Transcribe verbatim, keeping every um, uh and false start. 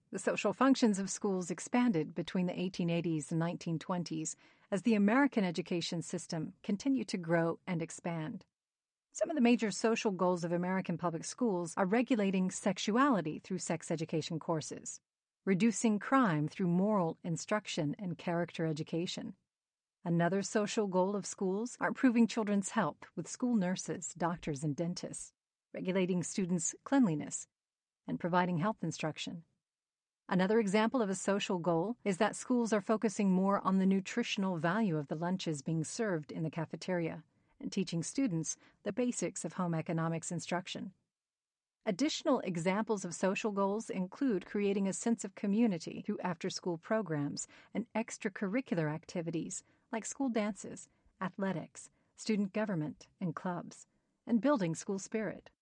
The social functions of schools expanded between the eighteen eighties and nineteen twenties as the American education system continued to grow and expand. Some of the major social goals of American public schools are regulating sexuality through sex education courses, reducing crime through moral instruction and character education. Another social goal of schools are improving children's health with school nurses, doctors, and dentists, regulating students' cleanliness, and providing health instruction. Another example of a social goal is that schools are focusing more on the nutritional value of the lunches being served in the cafeteria and teaching students the basics of home economics instruction. Additional examples of social goals include creating a sense of community through after-school programs and extracurricular activities like school dances, athletics, student government, and clubs, and building school spirit.